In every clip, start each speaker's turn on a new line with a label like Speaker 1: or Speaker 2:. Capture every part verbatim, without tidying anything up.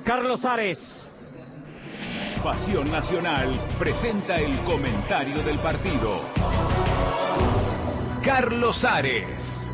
Speaker 1: Carlos Ares.
Speaker 2: Pasión Nacional presenta el comentario del partido. Carlos Ares.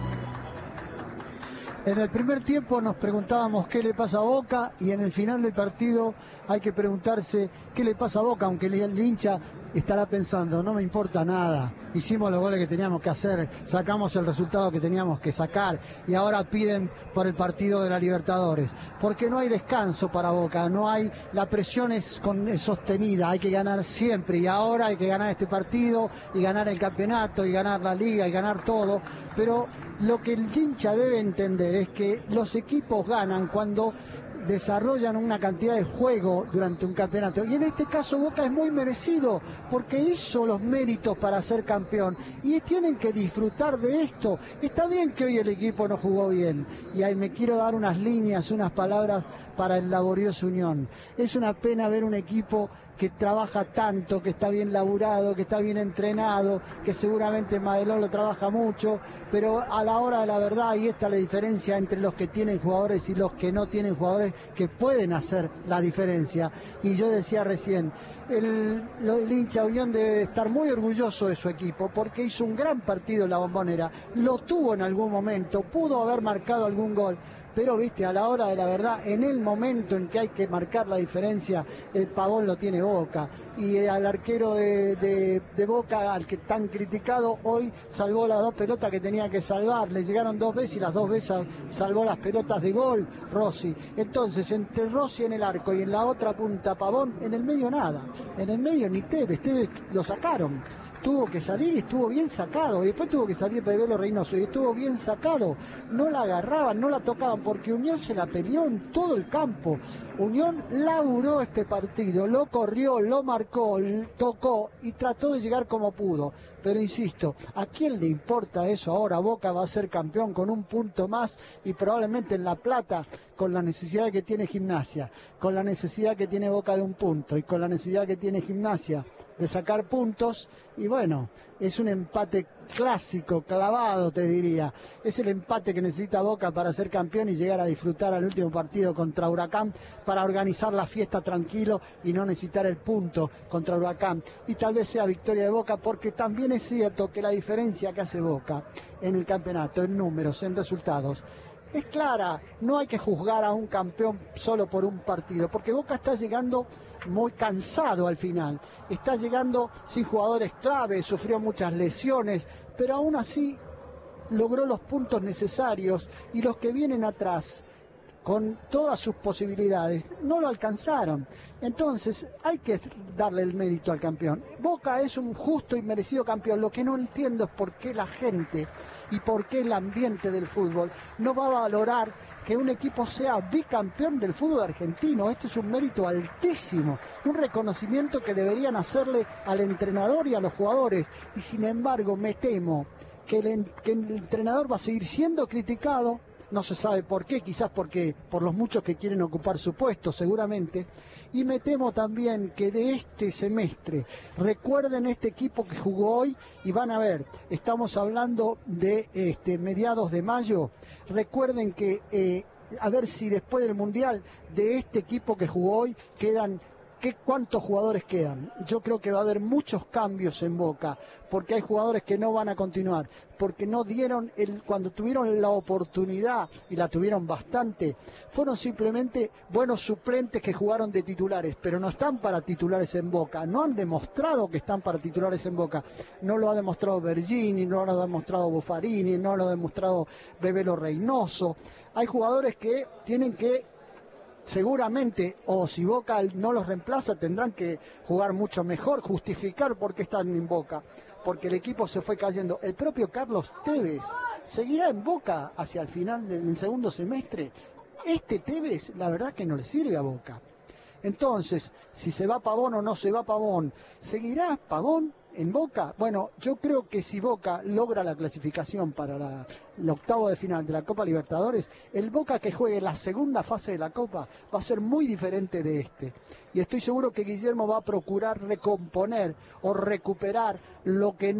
Speaker 3: En el primer tiempo nos preguntábamos qué le pasa a Boca y en el final del partido hay que preguntarse qué le pasa a Boca, aunque el hincha estará pensando, no me importa nada, hicimos los goles que teníamos que hacer, sacamos el resultado que teníamos que sacar y ahora piden por el partido de la Libertadores, porque no hay descanso para Boca, no hay, la presión es, con, es sostenida, hay que ganar siempre y ahora hay que ganar este partido y ganar el campeonato y ganar la liga y ganar todo, pero lo que el hincha debe entender es que los equipos ganan cuando desarrollan una cantidad de juego durante un campeonato y en este caso Boca es muy merecido porque hizo los méritos para ser campeón y tienen que disfrutar de esto. Está bien que hoy el equipo no jugó bien y ahí me quiero dar unas líneas, unas palabras para el laborioso Unión. Es una pena ver un equipo que trabaja tanto, que está bien laburado, que está bien entrenado, que seguramente Madelón lo trabaja mucho, pero a la hora de la verdad, ahí está la diferencia entre los que tienen jugadores y los que no tienen jugadores que pueden hacer la diferencia. Y yo decía recién, el, el hincha Unión debe estar muy orgulloso de su equipo, porque hizo un gran partido en la Bombonera, lo tuvo en algún momento, pudo haber marcado algún gol, pero viste, a la hora de la verdad, en el momento en que hay que marcar la diferencia, el Pavón lo tiene Boca. Y al arquero de, de, de Boca, al que tan criticado, hoy salvó las dos pelotas que tenía que salvar. Le llegaron dos veces y las dos veces salvó las pelotas de gol, Rossi. Entonces, entre Rossi en el arco y en la otra punta Pavón, en el medio nada. En el medio ni Tevez, Tevez lo sacaron. Tuvo que salir y estuvo bien sacado, y después tuvo que salir Pebelo Reynoso y estuvo bien sacado, no la agarraban, no la tocaban, porque Unión se la peleó en todo el campo. Unión laburó este partido, lo corrió, lo marcó, tocó y trató de llegar como pudo, pero insisto, ¿a quién le importa eso ahora? Boca va a ser campeón con un punto más y probablemente en La Plata, con la necesidad que tiene Gimnasia, con la necesidad que tiene Boca de un punto y con la necesidad que tiene Gimnasia de sacar puntos, y bueno, es un empate clásico, clavado te diría, es el empate que necesita Boca para ser campeón y llegar a disfrutar al último partido contra Huracán, para organizar la fiesta tranquilo y no necesitar el punto contra Huracán, y tal vez sea victoria de Boca, porque también es cierto que la diferencia que hace Boca en el campeonato, en números, en resultados, es clara. No hay que juzgar a un campeón solo por un partido, porque Boca está llegando muy cansado al final, está llegando sin jugadores clave, sufrió muchas lesiones, pero aún así logró los puntos necesarios y los que vienen atrás, con todas sus posibilidades, no lo alcanzaron. Entonces hay que darle el mérito al campeón. Boca es un justo y merecido campeón. Lo que no entiendo es por qué la gente y por qué el ambiente del fútbol no va a valorar que un equipo sea bicampeón del fútbol argentino. Este es un mérito altísimo, un reconocimiento que deberían hacerle al entrenador y a los jugadores. Y sin embargo me temo que el, que el entrenador va a seguir siendo criticado. No se sabe por qué, quizás porque por los muchos que quieren ocupar su puesto, seguramente. Y me temo también que de este semestre, recuerden este equipo que jugó hoy y van a ver, estamos hablando de este, mediados de mayo, recuerden que, eh, a ver si después del Mundial, de este equipo que jugó hoy, quedan... ¿Qué, ¿Cuántos jugadores quedan? Yo creo que va a haber muchos cambios en Boca, porque hay jugadores que no van a continuar, porque no dieron, el, cuando tuvieron la oportunidad, y la tuvieron bastante, fueron simplemente buenos suplentes que jugaron de titulares, pero no están para titulares en Boca, no han demostrado que están para titulares en Boca, no lo ha demostrado Bergini, no lo ha demostrado Buffarini, no lo ha demostrado Pebelo Reynoso. Hay jugadores que tienen que seguramente, o si Boca no los reemplaza, tendrán que jugar mucho mejor, justificar por qué están en Boca, porque el equipo se fue cayendo. El propio Carlos Tevez seguirá en Boca hacia el final del segundo semestre. Este Tevez, la verdad que no le sirve a Boca. Entonces, si se va Pavón o no se va Pavón, ¿seguirá Pavón en Boca? Bueno, yo creo que si Boca logra la clasificación para la, el octavo de final de la Copa Libertadores, el Boca que juegue la segunda fase de la Copa va a ser muy diferente de este. Y estoy seguro que Guillermo va a procurar recomponer o recuperar lo que no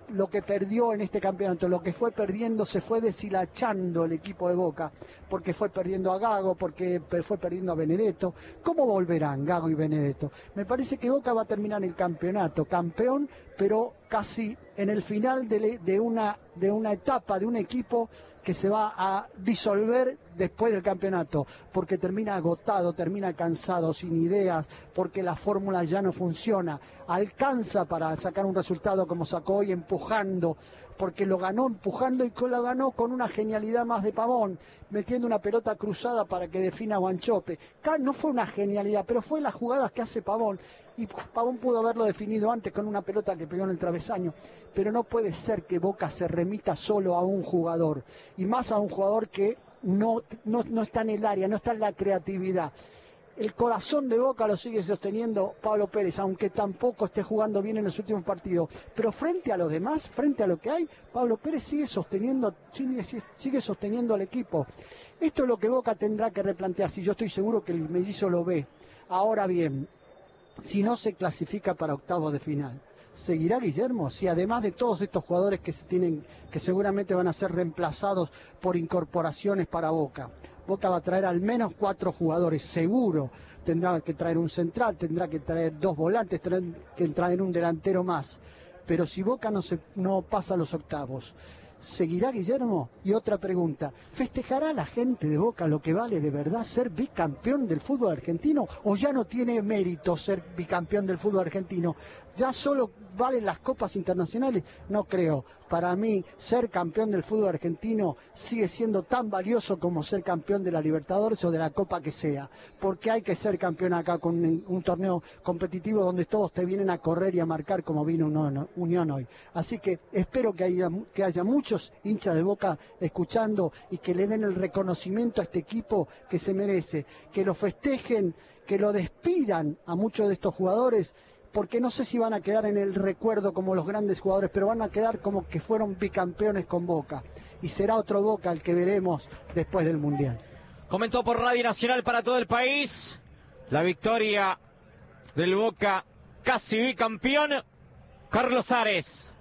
Speaker 3: lo que perdió en este campeonato, lo que fue perdiendo, se fue deshilachando el equipo de Boca, porque fue perdiendo a Gago, porque fue perdiendo a Benedetto. ¿Cómo volverán Gago y Benedetto? Me parece que Boca va a terminar el campeonato campeón, pero casi en el final de, de, una, de una etapa, de un equipo que se va a disolver después del campeonato, porque termina agotado, termina cansado, sin ideas, porque la fórmula ya no funciona, alcanza para sacar un resultado como sacó hoy empujando, porque lo ganó empujando y lo ganó con una genialidad más de Pavón, metiendo una pelota cruzada para que defina Wanchope. No fue una genialidad, pero fue las jugadas que hace Pavón, y Pavón pudo haberlo definido antes con una pelota que pegó en el travesaño, pero no puede ser que Boca se remita solo a un jugador, y más a un jugador que no, no, no está en el área, no está en la creatividad. El corazón de Boca lo sigue sosteniendo Pablo Pérez, aunque tampoco esté jugando bien en los últimos partidos. Pero frente a los demás, frente a lo que hay, Pablo Pérez sigue sosteniendo, sigue, sigue sosteniendo al equipo. Esto es lo que Boca tendrá que replantearse, y yo estoy seguro que el mellizo lo ve. Ahora bien, si no se clasifica para octavos de final, ¿seguirá Guillermo? Si además de todos estos jugadores que se tienen, que seguramente van a ser reemplazados por incorporaciones para Boca, Boca va a traer al menos cuatro jugadores, seguro. Tendrá que traer un central, tendrá que traer dos volantes, tendrá que traer un delantero más. Pero si Boca no, se, no pasa a los octavos, ¿seguirá Guillermo? Y otra pregunta, ¿festejará la gente de Boca lo que vale de verdad ser bicampeón del fútbol argentino? ¿O ya no tiene mérito ser bicampeón del fútbol argentino? ¿Ya solo valen las copas internacionales? No creo. Para mí, ser campeón del fútbol argentino sigue siendo tan valioso como ser campeón de la Libertadores o de la Copa que sea. Porque hay que ser campeón acá con un, un torneo competitivo donde todos te vienen a correr y a marcar como vino Unión hoy. Así que espero que haya, que haya muchos hinchas de Boca escuchando y que le den el reconocimiento a este equipo que se merece. Que lo festejen, que lo despidan a muchos de estos jugadores, porque no sé si van a quedar en el recuerdo como los grandes jugadores, pero van a quedar como que fueron bicampeones con Boca. Y será otro Boca el que veremos después del Mundial.
Speaker 1: Comentó por Radio Nacional para todo el país la victoria del Boca, casi bicampeón, Carlos Ares.